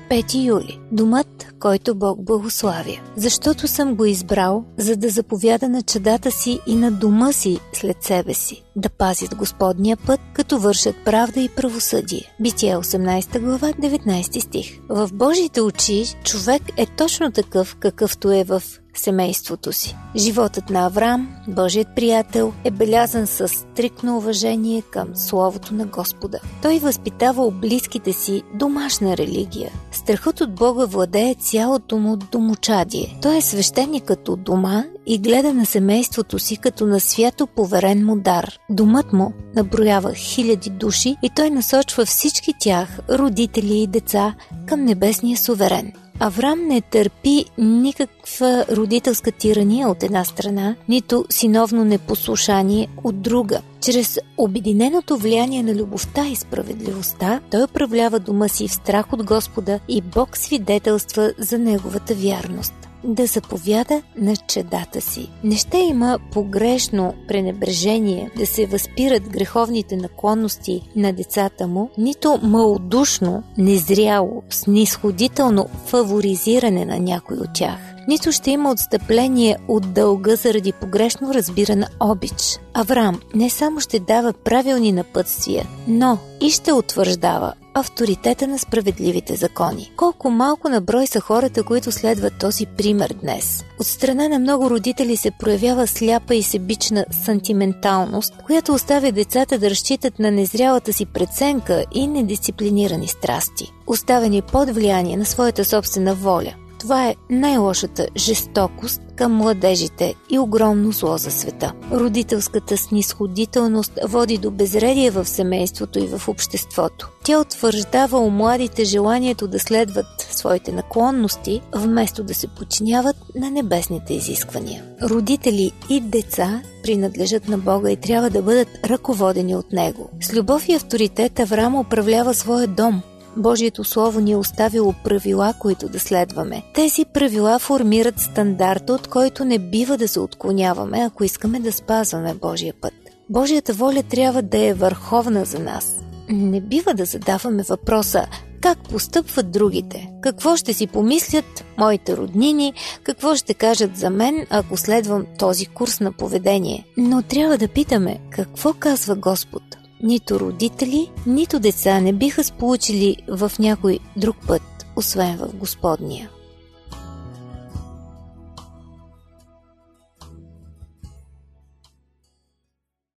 5 юли. Домът, който Бог благославя. Защото съм го избрал, за да заповяда на чадата си и на дома си след себе си, да пазят Господния път, като вършат правда и правосъдие. Битие 18 глава, 19 стих. В Божите очи човек е точно такъв, какъвто е в семейството си. Животът на Авраам, Божият приятел, е белязан с стриктно уважение към Словото на Господа. Той възпитава близките си домашна религия. Страхът от Бога владее цялото му домочадие. Той е свещеникът от дома и гледа на семейството си като на свято поверен му дар. Домът му наброява 1000 души и той насочва всички тях, родители и деца, към небесния суверен. Авраам не търпи никаква родителска тирания от една страна, нито синовно непослушание от друга. Чрез обединеното влияние на любовта и справедливостта, той управлява дома си в страх от Господа и Бог свидетелства за неговата вярност. Да заповяда на чадата си. Не ще има погрешно пренебрежение да се възпират греховните наклонности на децата му, нито малодушно, незряло, снисходително фаворизиране на някой от тях. Нито ще има отстъпление от дълга заради погрешно разбирана обич. Авраам не само ще дава правилни напътствия, но и ще утвърждава авторитета на справедливите закони. Колко малко на брой са хората, които следват този пример днес. От страна на много родители се проявява сляпа и себична сантименталност, която оставя децата да разчитат на незрялата си преценка и недисциплинирани страсти, оставени под влияние на своята собствена воля. Това е най-лошата жестокост към младежите и огромно зло за света. Родителската снисходителност води до безредие в семейството и в обществото. Тя утвърждава у младите желанието да следват своите наклонности, вместо да се подчиняват на небесните изисквания. Родители и деца принадлежат на Бога и трябва да бъдат ръководени от Него. С любов и авторитет Авраам управлява своя дом. Божието Слово ни е оставило правила, които да следваме. Тези правила формират стандарта, от който не бива да се отклоняваме, ако искаме да спазваме Божия път. Божията воля трябва да е върховна за нас. Не бива да задаваме въпроса как постъпват другите, какво ще си помислят моите роднини, какво ще кажат за мен, ако следвам този курс на поведение. Но трябва да питаме какво казва Господ. Нито родители, нито деца не биха сполучили в някой друг път, освен в Господния.